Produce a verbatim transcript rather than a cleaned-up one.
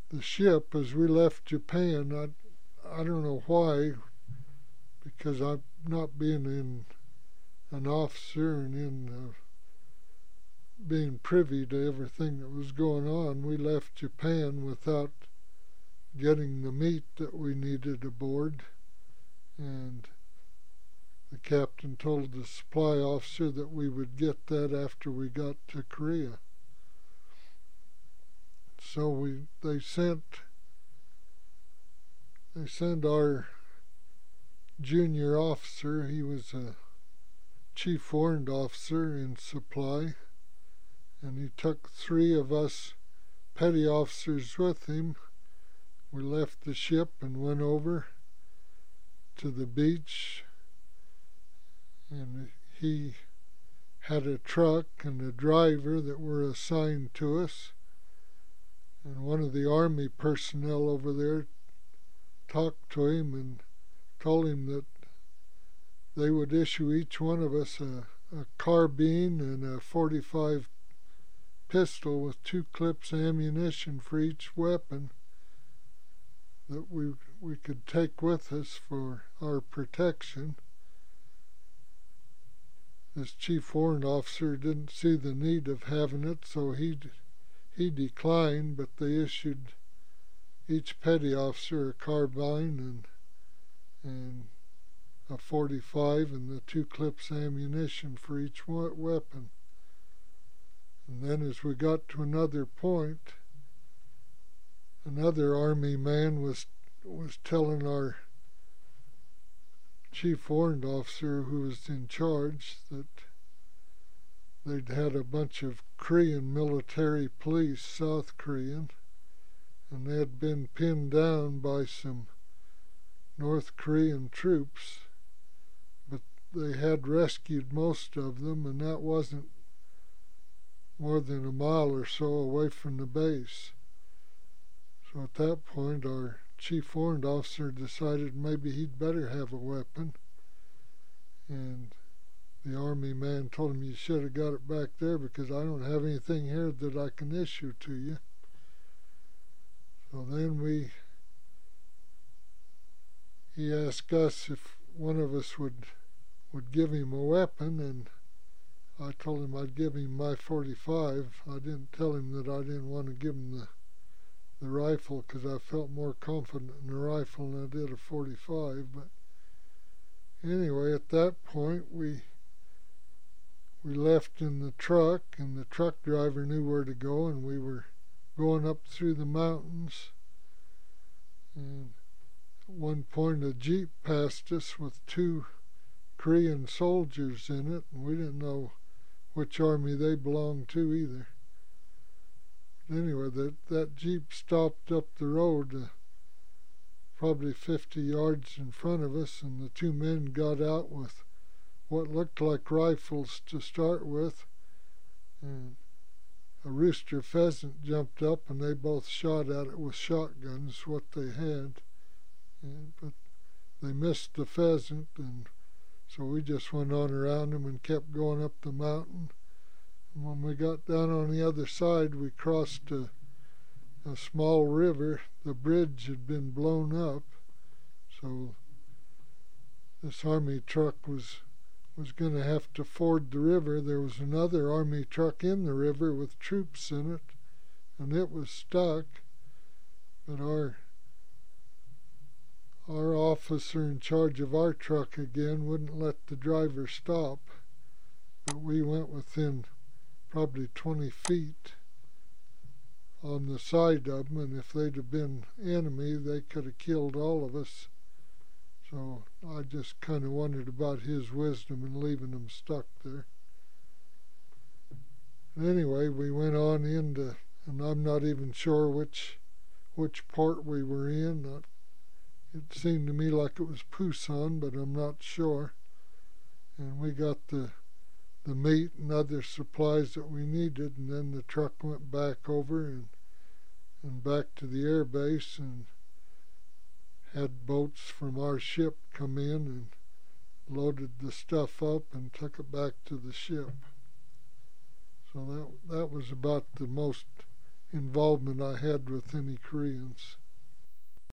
the ship, as we left Japan, I, I don't know why, because I'm not being in an officer and in uh, being privy to everything that was going on, we left Japan without getting the meat that we needed aboard. And the captain told the supply officer that we would get that after we got to Korea. So we they sent they sent our junior officer, he was a chief warrant officer in supply, and he took three of us petty officers with him. We left the ship and went over to the beach, and he had a truck and a driver that were assigned to us. And one of the army personnel over there talked to him and told him that they would issue each one of us a, a carbine and a forty-five pistol with two clips ammunition for each weapon that we we could take with us for our protection. This chief warrant officer didn't see the need of having it, so he he declined, but they issued each petty officer a carbine and and a forty-five and the two clips ammunition for each weapon. And then as we got to another point, another army man was was telling our chief warrant officer who was in charge that they'd had a bunch of Korean military police, South Korean, and they had been pinned down by some North Korean troops, but they had rescued most of them, and that wasn't more than a mile or so away from the base. So at that point, our chief warrant officer decided maybe he'd better have a weapon, and the army man told him, "You should have got it back there because I don't have anything here that I can issue to you." So then we, he asked us if one of us would would give him a weapon, and I told him I'd give him my forty-five. I didn't tell him that I didn't want to give him the the rifle because I felt more confident in the rifle than I did a forty-five. But anyway, at that point we we left in the truck, and the truck driver knew where to go, and we were going up through the mountains. And at one point a jeep passed us with two Korean soldiers in it, and we didn't know which army they belonged to either. Anyway, that, that jeep stopped up the road uh, probably fifty yards in front of us, and the two men got out with what looked like rifles to start with, and a rooster pheasant jumped up, and they both shot at it with shotguns, what they had, and, but they missed the pheasant, and so we just went on around them and kept going up the mountain. And when we got down on the other side, we crossed a, a small river. The bridge had been blown up, so this army truck was was going to have to ford the river. There was another army truck in the river with troops in it, and it was stuck. But our our officer in charge of our truck again wouldn't let the driver stop. But we went within probably twenty feet on the side of them, and if they'd have been enemy, they could have killed all of us. So I just kind of wondered about his wisdom in leaving them stuck there. Anyway, we went on into, and I'm not even sure which which part we were in. Not, it seemed to me like it was Pusan, but I'm not sure. And we got the the meat and other supplies that we needed, and then the truck went back over and and back to the air base, and had boats from our ship come in and loaded the stuff up and took it back to the ship. So that that was about the most involvement I had with any Koreans.